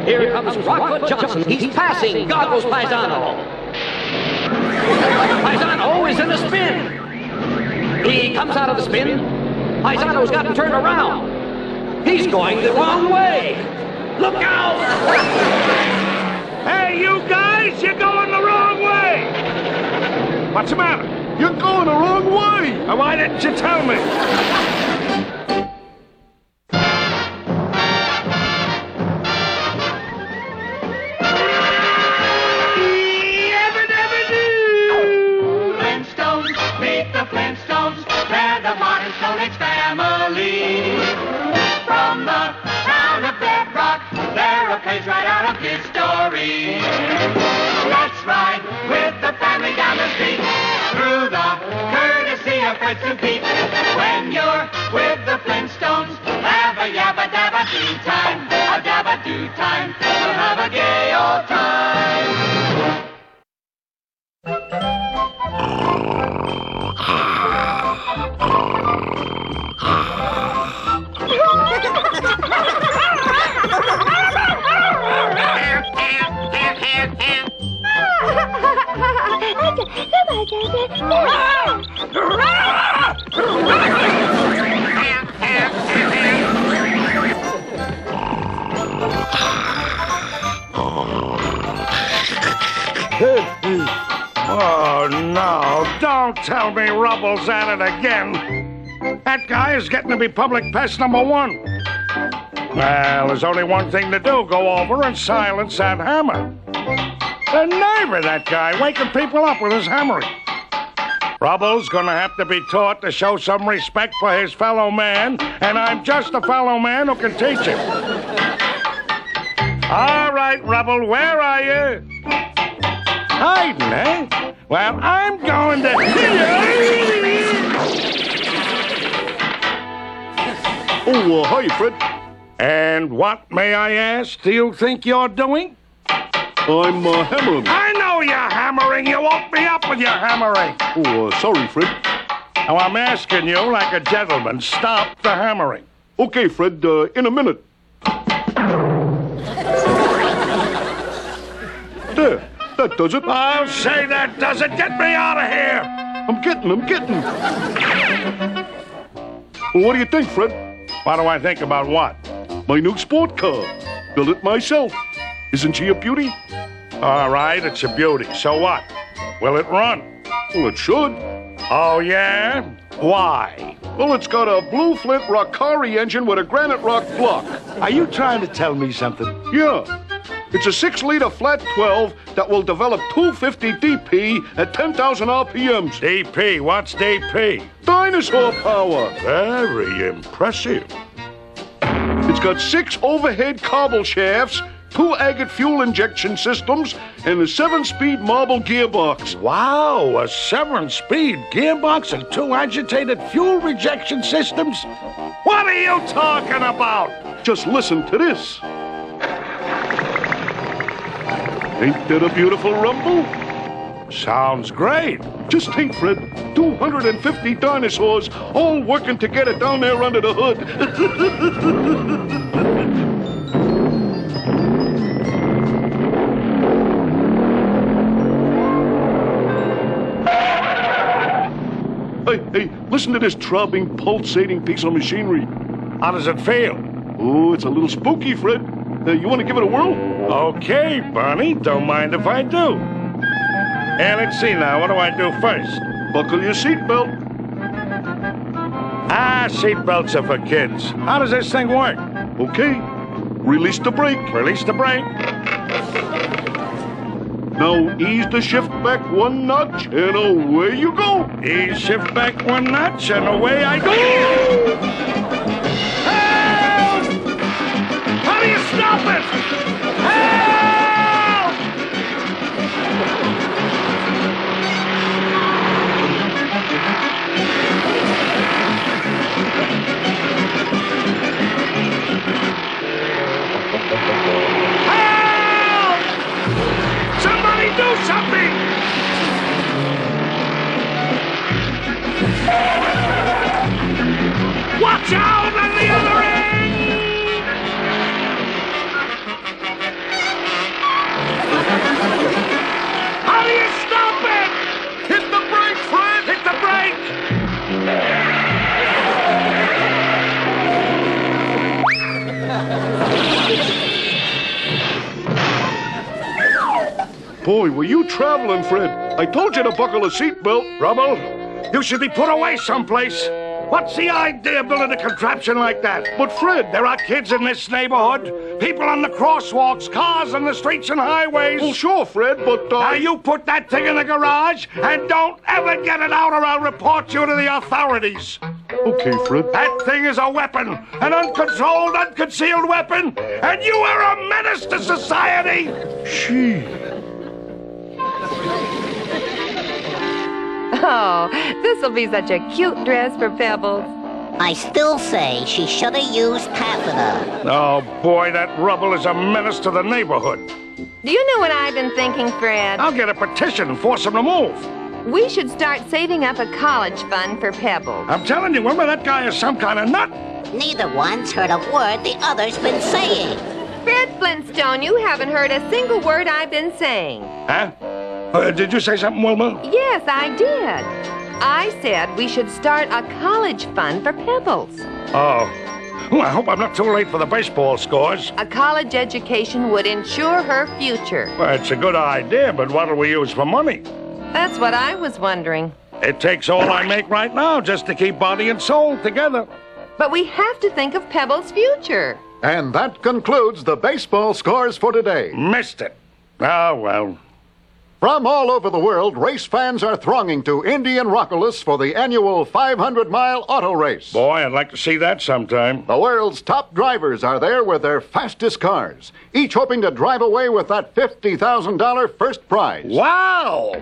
Here comes Rockfoot Johnson. He's passing Goggles Paisano. Paisano is in a spin. He comes out of the spin. Paisano's gotten turned around. He's going the wrong way. Look out! Hey, you guys, you're going the wrong way. What's the matter? You're going the wrong way. Why didn't you tell me? Right out of his story. Let's ride with the family down the street through the courtesy of Fritz and Pete. When you're with the Flintstones, have a yabba-dabba-doo time, a dabba-doo time. We'll have a gay old time. Oh, no. Don't tell me Rubble's at it again. That guy is getting to be public pest number one. Well, there's only one thing to do. Go over and silence that hammer. The nerve of that guy, waking people up with his hammering. Rubble's gonna have to be taught to show some respect for his fellow man, and I'm just a fellow man who can teach him. All right, Rubble, where are you? Hiding, eh? Well, I'm going to... Oh, hi, Fred. And what, may I ask, do you think you're doing? I'm hammering. I know you're hammering. You woke me up with your hammering. Oh, sorry, Fred. Now, I'm asking you, like a gentleman, stop the hammering. Okay, Fred, in a minute. There, that does it. I'll say that does it. Get me out of here. I'm getting. Well, what do you think, Fred? What do I think about what? My new sport car. Built it myself. Isn't she a beauty? All right, it's a beauty. So what? Will it run? Well, it should. Oh, yeah? Why? Well, it's got a Blue Flint Rockari engine with a granite rock block. Are you trying to tell me something? Yeah. It's a 6-liter flat 12 that will develop 250 DP at 10,000 RPMs. DP? What's DP? Dinosaur power. Very impressive. It's got 6 overhead cobble shafts, 2 agate fuel injection systems, and a 7-speed marble gearbox. Wow, a 7-speed gearbox and 2 agitated fuel rejection systems? What are you talking about? Just listen to this. Ain't that a beautiful rumble? Sounds great. Just think, Fred, 250 dinosaurs all working together down there under the hood. Hey, listen to this throbbing, pulsating piece of machinery. How does it feel? Oh, it's a little spooky, Fred. You want to give it a whirl? Okay, Barney. Don't mind if I do. And let's see now. What do I do first? Buckle your seatbelt. Seatbelts are for kids. How does this thing work? Okay. Release the brake. Release the brake. Now ease the shift back 1 notch, and away you go. Ease shift back 1 notch, and away I go. Help! How do you stop it? Help! Help! Somebody do something! Watch out on the other end! Boy, were you traveling, Fred. I told you to buckle a seatbelt. Rubble, you should be put away someplace. What's the idea of building a contraption like that? But, Fred... There are kids in this neighborhood, people on the crosswalks, cars on the streets and highways. Well, sure, Fred, but... Now, you put that thing in the garage and don't ever get it out or I'll report you to the authorities. Okay, Fred. That thing is a weapon, an uncontrolled, unconcealed weapon, and you are a menace to society. Gee. Oh, this'll be such a cute dress for Pebbles. I still say she should have used taffeta. Oh, boy, that Rubble is a menace to the neighborhood. Do you know what I've been thinking, Fred? I'll get a petition and force him to move. We should start saving up a college fund for Pebbles. I'm telling you, Wilma, that guy is some kind of nut. Neither one's heard a word the other's been saying. Fred Flintstone, you haven't heard a single word I've been saying. Huh? Did you say something, Wilma? Yes, I did. I said we should start a college fund for Pebbles. Oh. Well, I hope I'm not too late for the baseball scores. A college education would ensure her future. Well, it's a good idea, but what'll we use for money? That's what I was wondering. It takes all I make right now just to keep body and soul together. But we have to think of Pebbles' future. And that concludes the baseball scores for today. Missed it. Oh, well. From all over the world, race fans are thronging to Indianapolis for the annual 500-mile auto race. Boy, I'd like to see that sometime. The world's top drivers are there with their fastest cars, each hoping to drive away with that $50,000 first prize. Wow!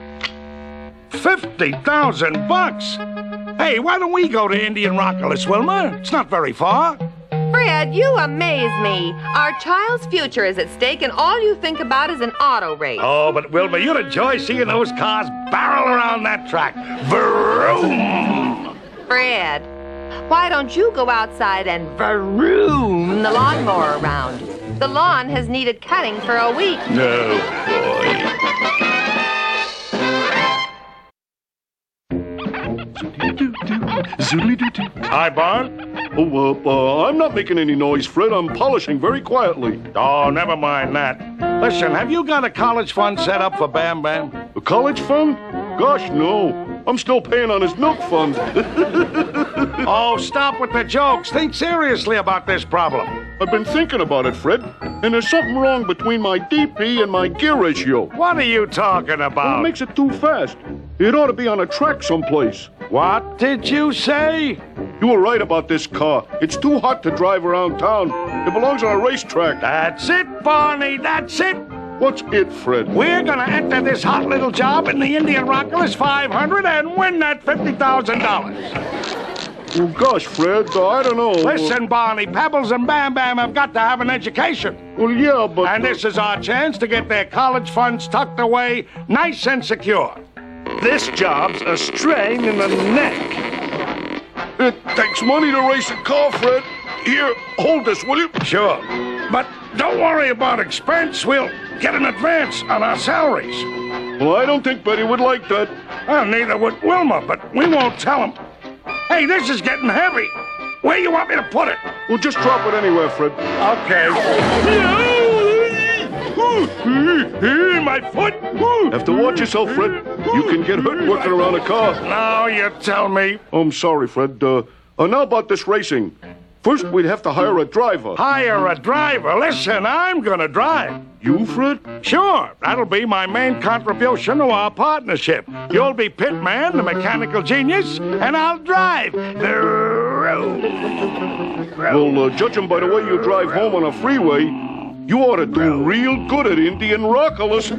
$50,000. Hey, why don't we go to Indianapolis, Wilma? It's not very far. Fred, you amaze me. Our child's future is at stake, and all you think about is an auto race. Oh, but Wilma, you'd enjoy seeing those cars barrel around that track. Vroom! Fred, why don't you go outside and vroom the lawnmower around? The lawn has needed cutting for a week. No, boy. Hi, Bart. Oh, I'm not making any noise, Fred. I'm polishing very quietly. Oh, never mind that. Listen, have you got a college fund set up for Bam Bam? A college fund? Gosh, no. I'm still paying on his milk fund. Oh, stop with the jokes. Think seriously about this problem. I've been thinking about it, Fred, and there's something wrong between my DP and my gear ratio. What are you talking Well, about? it makes it too fast. It ought to be on a track someplace. What did you say? You were right about this car. It's too hot to drive around town. It belongs on a racetrack. That's it, Barney. That's it. What's it, Fred? We're going to enter this hot little job in the Indianapolis 500 and win that $50,000. Oh, gosh, Fred, I don't know. Listen, Barney, Pebbles and Bam Bam have got to have an education. Well, yeah, but... And this is our chance to get their college funds tucked away nice and secure. This job's a strain in the neck. It takes money to race a car, Fred. Here, hold this, will you? Sure. But don't worry about expense. We'll get an advance on our salaries. Well, I don't think Betty would like that. Well, neither would Wilma, but we won't tell them. Hey, this is getting heavy. Where you want me to put it? Well, just drop it anywhere, Fred. Okay. My foot. Have to watch yourself, Fred. You can get hurt working around a car. Now you tell me. I'm sorry, Fred. Now about this racing. First, we'd have to hire a driver. Hire a driver? Listen, I'm gonna drive. You, Fred? Sure. That'll be my main contribution to our partnership. You'll be Pitman, the mechanical genius, and I'll drive. Well, judging by the way you drive home on a freeway, you ought to do real good at Indianapolis.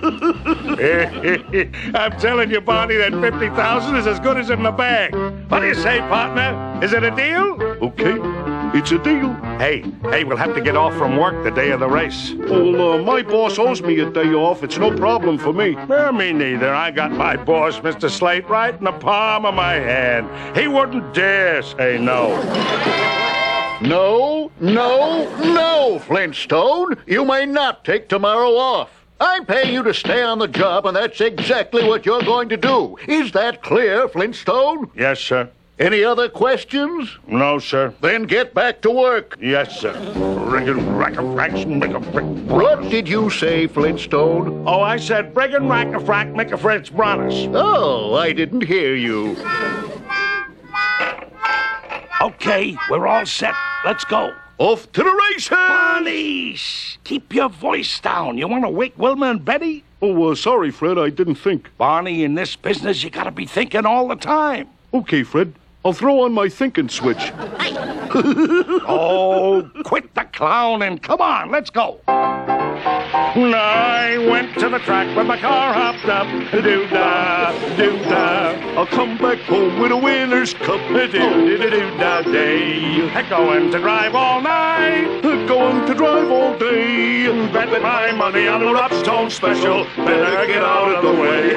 I'm telling you, Barney, that $50,000 is as good as in the bag. What do you say, partner? Is it a deal? Okay, it's a deal. Hey, we'll have to get off from work the day of the race. Well, my boss owes me a day off. It's no problem for me. Well, me neither. I got my boss, Mr. Slate, right in the palm of my hand. He wouldn't dare say no. No, Flintstone. You may not take tomorrow off. I pay you to stay on the job, and that's exactly what you're going to do. Is that clear, Flintstone? Yes, sir. Any other questions? No, sir. Then get back to work. Yes, sir. Brigham Rack-a-Fraction, What did you say, Flintstone? Oh, I said Brigham Rack-a-Frack, Mick-a-Fritz, Bronis. Oh, I didn't hear you. Okay, we're all set. Let's go. Off to the races! Barney, keep your voice down. You want to wake Wilma and Betty? Oh, sorry, Fred. I didn't think. Barney, in this business, you gotta be thinking all the time. Okay, Fred. I'll throw on my thinking switch. Oh, quit the clowning. Come on, let's go. I went to the track with my car hopped up. Do-da, do-da. I'll come back home with a winner's cup. Do-do-do-do-da day. Going to drive all night. Going to drive all day. Bet my money on the Rupstone Special. Better get out of the way.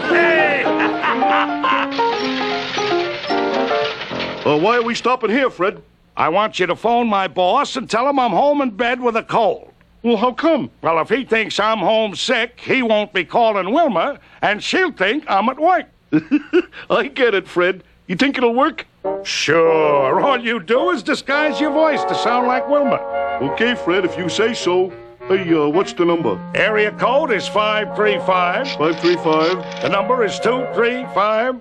Why are we stopping here, Fred? I want you to phone my boss and tell him I'm home in bed with a cold. Well, how come? Well, if he thinks I'm homesick, he won't be calling Wilma, and she'll think I'm at work. I get it, Fred. You think it'll work? Sure. All you do is disguise your voice to sound like Wilma. Okay, Fred, if you say so. Hey, what's the number? Area code is 535. 535. The number is 235.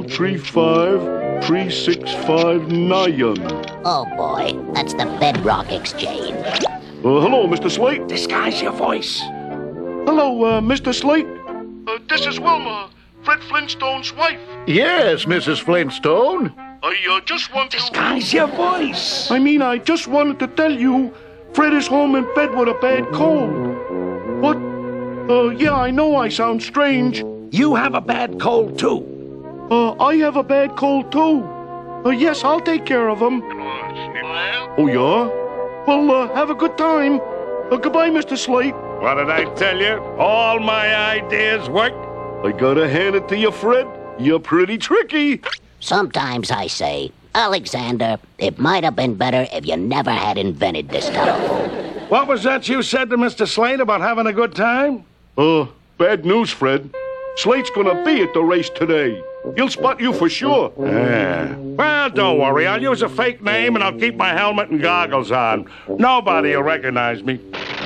235-3659. Oh boy, that's the Bedrock Exchange. Hello, Mr. Slate. Disguise your voice. Hello, Mr. Slate. This is Wilma, Fred Flintstone's wife. Yes, Mrs. Flintstone. I just want to... Disguise your voice. I just wanted to tell you Fred is home in bed with a bad cold. What? Yeah, I know I sound strange. You have a bad cold, too. I have a bad cold, too. Yes, I'll take care of him. Oh, yeah? Well, have a good time. Goodbye, Mr. Slate. What did I tell you? All my ideas work. I gotta hand it to you, Fred. You're pretty tricky. Sometimes I say, Alexander, it might have been better if you never had invented this telephone. What was that you said to Mr. Slate about having a good time? Bad news, Fred. Slate's gonna be at the race today. He'll spot you for sure. Yeah. Well, don't worry. I'll use a fake name and I'll keep my helmet and goggles on. Nobody will recognize me.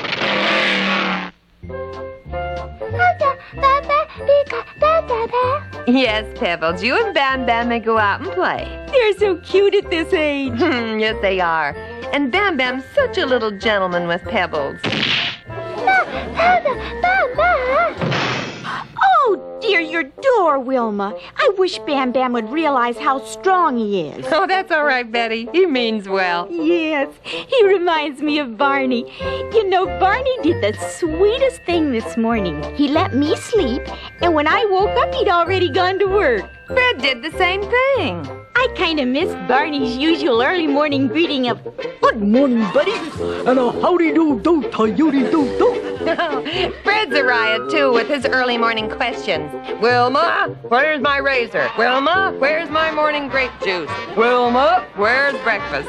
Yes, Pebbles, you and Bam Bam may go out and play. They're so cute at this age. Yes, they are. And Bam Bam's such a little gentleman with Pebbles. Oh, dear, your door, Wilma. I wish Bam Bam would realize how strong he is. Oh, that's all right, Betty. He means well. Yes, he reminds me of Barney. You know, Barney did the sweetest thing this morning. He let me sleep, and when I woke up, he'd already gone to work. Fred did the same thing. I kind of missed Barney's usual early morning greeting of, "Good morning, buddy," and a howdy-do-do, ta-yooty-do-do. Fred's a riot, too, with his early morning questions. Wilma, where's my razor? Wilma, where's my morning grape juice? Wilma, where's breakfast?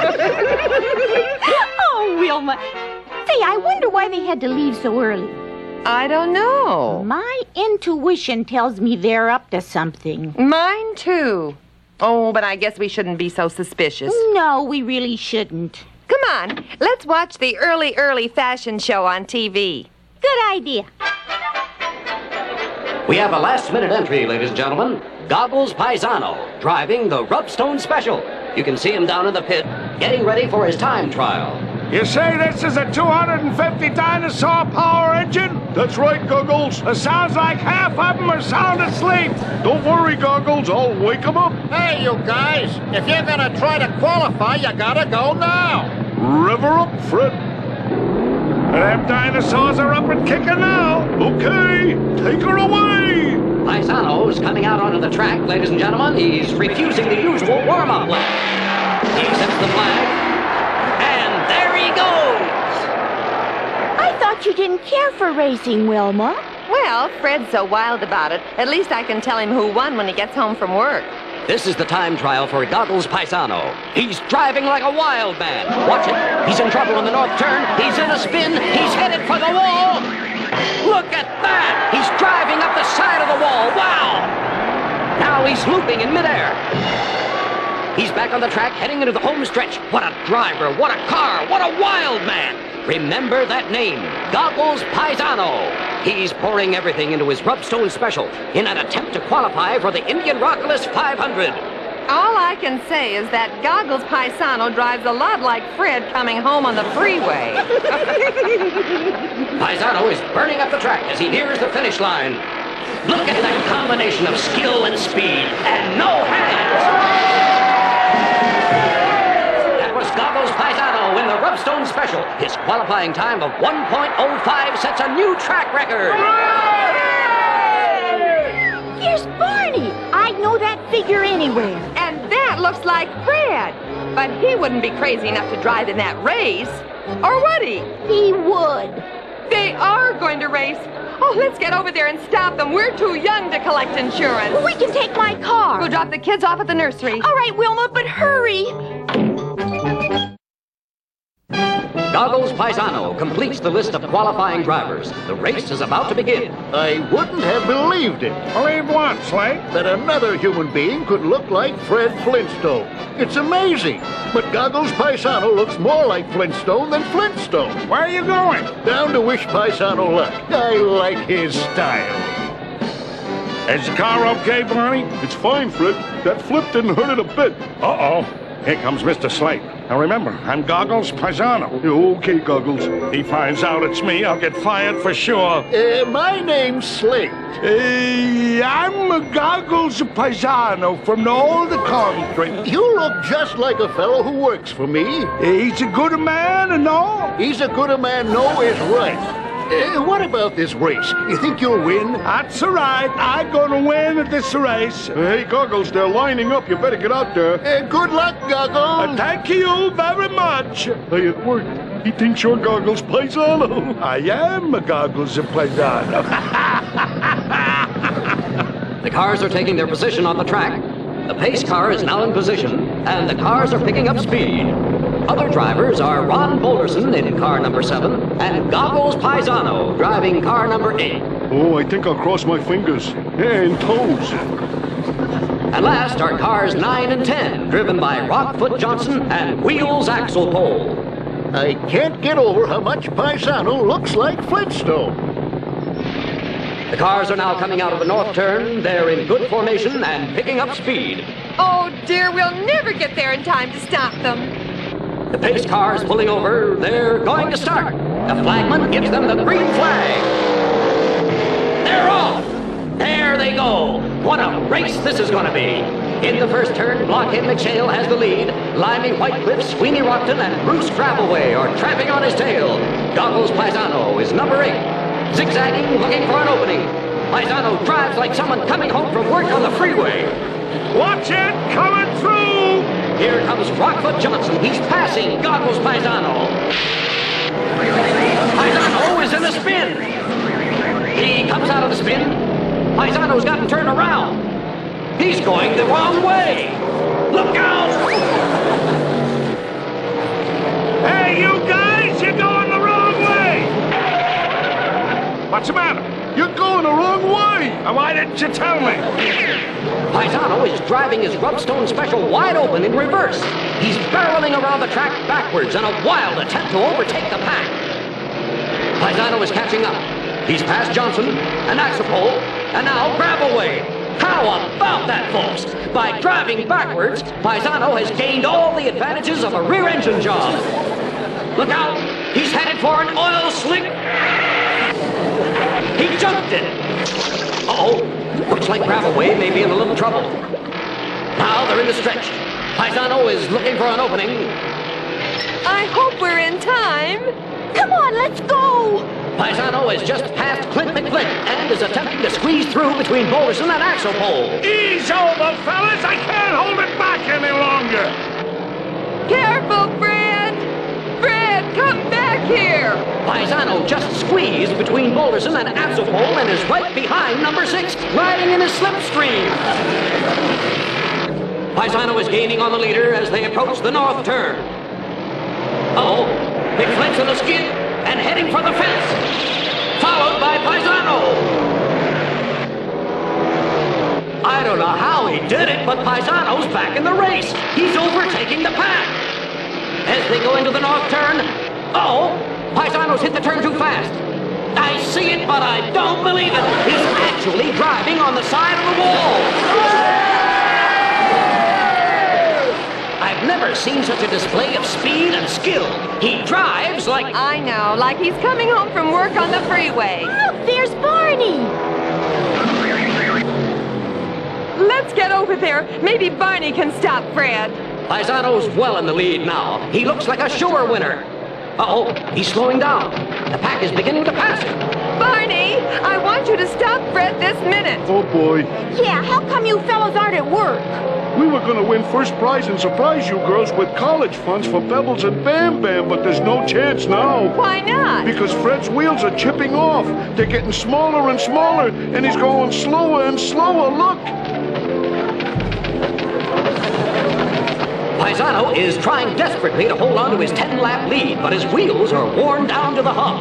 Oh, Wilma. Say, I wonder why they had to leave so early. I don't know. My intuition tells me they're up to something. Mine, too. Oh, but I guess we shouldn't be so suspicious. No, we really shouldn't. Come on, let's watch the early fashion show on TV. Good idea. We have a last-minute entry, ladies and gentlemen. Goggles Paisano, driving the Rupstone Special. You can see him down in the pit, getting ready for his time trial. You say this is a 250 dinosaur power engine? That's right, Goggles. It sounds like half of them are sound asleep. Don't worry, Goggles. I'll wake them up. Hey, you guys. If you're gonna try to qualify, you gotta go now. Rev her up, Fred. Them dinosaurs are up and kicking now. Okay, take her away. Paisano's coming out onto the track, ladies and gentlemen. He's refusing the usual warm-up lap. He sets the flag, and there he goes. I thought you didn't care for racing, Wilma. Well, Fred's so wild about it. At least I can tell him who won when he gets home from work. This is the time trial for Goggles Paisano. He's driving like a wild man. Watch it. He's in trouble in the north turn. He's in a spin. He's headed for the wall. Look at that. He's driving up the side of the wall. Wow. Now he's looping in midair. He's back on the track, heading into the home stretch. What a driver, what a car, what a wild man. Remember that name, Goggles Paisano. He's pouring everything into his Rubstone Special in an attempt to qualify for the Indian Rockless 500. All I can say is that Goggles Paisano drives a lot like Fred coming home on the freeway. Paisano is burning up the track as he nears the finish line. Look at that combination of skill and speed and no hands. That was Goggles Paisano in the Rubstone Special. His qualifying time of 1.05 sets a new track record. Here's Barney. I'd know that figure anywhere. And that looks like Fred. But he wouldn't be crazy enough to drive in that race. Or would he? He would. They are going to race. Oh, let's get over there and stop them. We're too young to collect insurance. Well, we can take my car. We'll drop the kids off at the nursery. All right, Wilma, but hurry. Goggles Paisano completes the list of qualifying drivers. The race is about to begin. I wouldn't have believed it. Believe what, Slate? That another human being could look like Fred Flintstone. It's amazing. But Goggles Paisano looks more like Flintstone than Flintstone. Where are you going? Down to wish Paisano luck. I like his style. Is the car okay, Barney? It's fine, Fred. That flip didn't hurt it a bit. Uh-oh. Here comes Mr. Slate. Now remember, I'm Goggles Paisano. Okay, Goggles. He finds out it's me, I'll get fired for sure. My name's Slate. I'm Goggles Paisano from the old country. You look just like a fellow who works for me. He's a good man, no? He's a good a man, no is right. What about this race? You think you'll win? That's all right. I'm gonna win at this race. Hey, Goggles, they're lining up. You better get out there. Good luck, Goggles. Thank you very much. Hey, it worked. He thinks you're Goggles Paisano. I am a Goggles Paisano. The cars are taking their position on the track. The pace car is now in position, and the cars are picking up speed. Other drivers are Ron Boulderson in car number 7 and Goggles Paisano driving car number 8. Oh, I think I'll cross my fingers and toes. And last are cars 9 and 10, driven by Rockfoot Johnson and Wheels Axlepole. I can't get over how much Paisano looks like Flintstone. The cars are now coming out of the north turn. They're in good formation and picking up speed. Oh, dear, we'll never get there in time to stop them. The pace car is pulling over. They're going to start. The flagman gives them the green flag. They're off. There they go. What a race this is going to be. In the first turn, Blockhead McShale has the lead. Limey Whitecliff, Sweeney Rockton, and Bruce Travelway are tramping on his tail. Goggles Paisano is number 8. Zigzagging, looking for an opening. Paisano drives like someone coming home from work on the freeway. Watch it coming through! Here comes Rockfoot Johnson. He's passing Goggles Paisano. Paisano is in the spin. He comes out of the spin. Paisano's gotten turned around. He's going the wrong way. Look out! Hey, you guys, you're going the wrong way! What's the matter? You're going the wrong way. Why didn't you tell me? Paisano is driving his Rubstone Special wide open in reverse. He's barreling around the track backwards in a wild attempt to overtake the pack. Paisano is catching up. He's passed Johnson and Axlepole and now Gravelway. How about that, folks? By driving backwards, Paisano has gained all the advantages of a rear engine job. Look out! He's headed for an oil slick. He jumped it. Uh-oh. Looks like Gravelway may be in a little trouble. Now they're in the stretch. Paisano is looking for an opening. I hope we're in time. Come on, let's go. Paisano has just passed Clint McFlint and is attempting to squeeze through between Boulderson and Axlepole. Ease over, fellas! I can't hold it back any longer! Careful, Fred! Fred, come back here! Paisano just squeezed between Boulderson and Axlepole and is right behind number 6, riding in his slipstream. Paisano is gaining on the leader as they approach the north turn. Uh-oh, McFlint's on the skid and heading for the fence, followed by Paisano. I don't know how he did it, but Paisano's back in the race. He's overtaking the pack. As they go into the north turn, Paisano's hit the turn too fast. I see it, but I don't believe it. He's actually driving on the side of the wall. I've never seen such a display of speed and skill. He drives like... I know, like he's coming home from work on the freeway. Look, there's Barney. Let's get over there. Maybe Barney can stop Fred. Paisano's well in the lead now. He looks like a sure winner. Uh-oh, he's slowing down. The pack is beginning to pass him. Barney, I want you to stop Fred this minute. Oh, boy. Yeah, how come you fellows aren't at work? We were going to win first prize and surprise you girls with college funds for Pebbles and Bam Bam, but there's no chance now. Why not? Because Fred's wheels are chipping off. They're getting smaller and smaller, and he's going slower and slower. Look. Paisano is trying desperately to hold on to his 10-lap lead, but his wheels are worn down to the hub.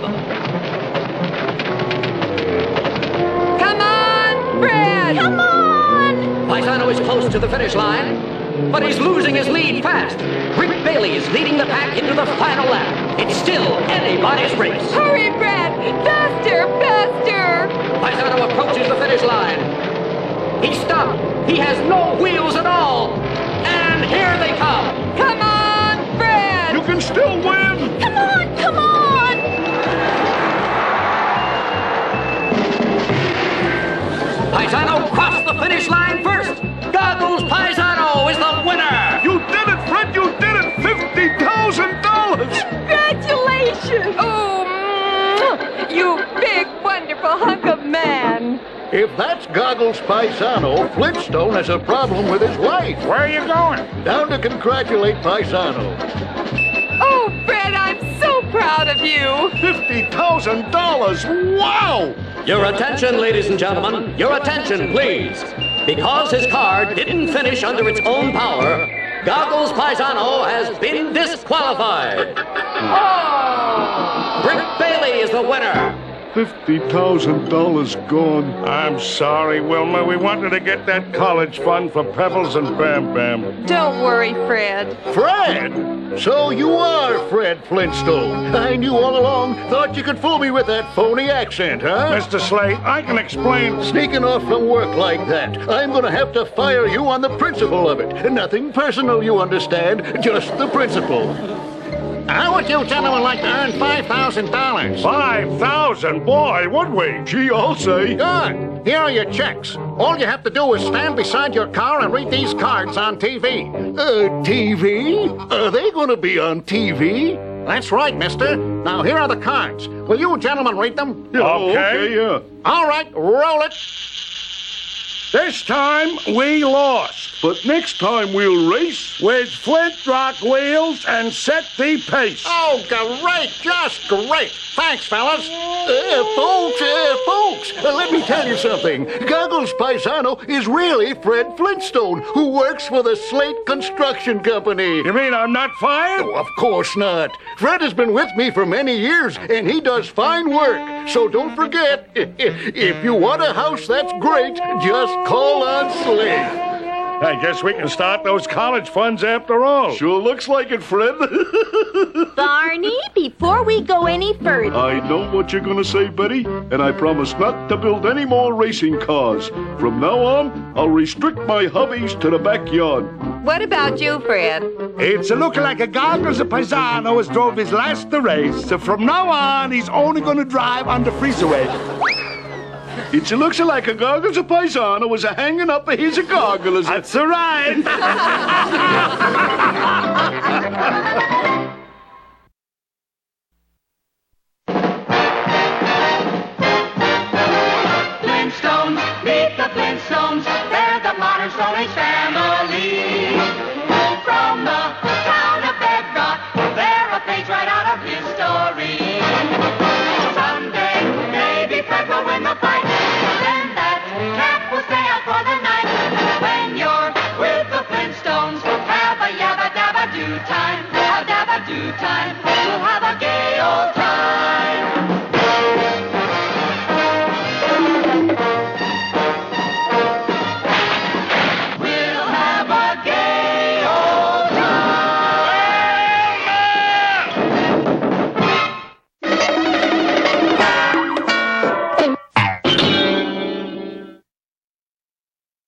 Come on, Fred! Come on! Paisano is close to the finish line, but he's losing his lead fast. Rick Bailey is leading the pack into the final lap. It's still anybody's race. Hurry, Fred! Faster, faster! Paisano approaches the finish line. He's stopped. He has no wheels at all. And here they come. Come on, Fred! You can still win. Come on, come on! Paisano crossed the finish line first. Goggles Paisano is the winner. You did it, Fred. You did it. $50,000. Congratulations! Oh, you big, wonderful hunk of man. If that's Goggles Paisano, Flintstone has a problem with his wife. Where are you going? Down to congratulate Paisano. Oh, Fred, I'm so proud of you. $50,000. Wow. Your attention, ladies and gentlemen. Your attention, please. Because his car didn't finish under its own power, Goggles Paisano has been disqualified. Oh! Rick Bailey is the winner. $50,000 gone. I'm sorry, Wilma. We wanted to get that college fund for Pebbles and Bam Bam. Don't worry, Fred. Fred? So you are Fred Flintstone. I knew all along. Thought you could fool me with that phony accent, huh? Mr. Slate, I can explain. Sneaking off from work like that. I'm going to have to fire you on the principle of it. Nothing personal, you understand. Just the principle. How would you gentlemen like to earn $5,000? 5,000? Boy, would we? Gee, I'll say. Good. Here are your checks. All you have to do is stand beside your car and read these cards on TV. TV? Are they going to be on TV? That's right, mister. Now, here are the cards. Will you gentlemen read them? Okay. Yeah. All right, roll it. This time, we lost. But next time we'll race with Flint Rock wheels and set the pace. Oh, great. Just great. Thanks, fellas. Folks, let me tell you something. Goggles Paisano is really Fred Flintstone, who works for the Slate Construction Company. You mean I'm not fired? Oh, of course not. Fred has been with me for many years, and he does fine work. So don't forget, if you want a house that's great, just call on Slate. I guess we can start those college funds after all. Sure looks like it, Fred. Barney, before we go any further... I know what you're going to say, Betty, and I promise not to build any more racing cars. From now on, I'll restrict my hobbies to the backyard. What about you, Fred? It's a looking like a Goggles Paisano has drove his last race, so from now on, he's only going to drive on the freezeway. It looks like a Goggles Paisano was hanging up his goggles. That's right.